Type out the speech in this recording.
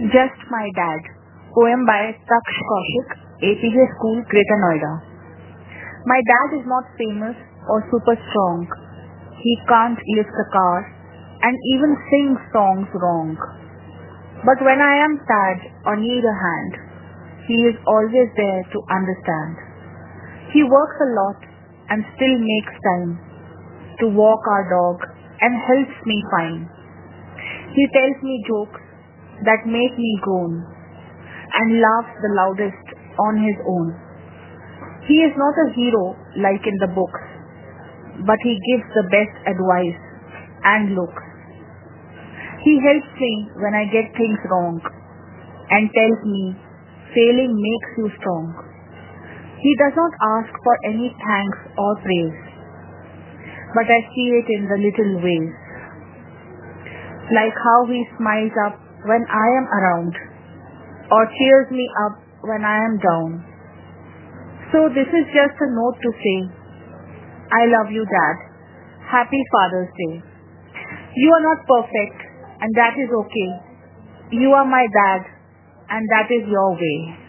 Just My Dad. Poem by Saksh Kaushik, APJ School, Greater Noida. My dad is not famous or super strong. He can't lift a car and even sing songs wrong. But when I am sad or need a hand, he is always there to understand. He works a lot and still makes time to walk our dog and helps me fine. He tells me jokes that make me groan and laughs the loudest on his own. He is not a hero like in the books, but he gives the best advice and looks. He helps me when I get things wrong and tells me failing makes you strong. He does not ask for any thanks or praise, but I see it in the little ways, like how he smiles up when I am around or cheers me up when I am down. So this is just a note to say, I love you, Dad. Happy Father's Day. You are not perfect, and that is okay. You are my dad, and that is your way.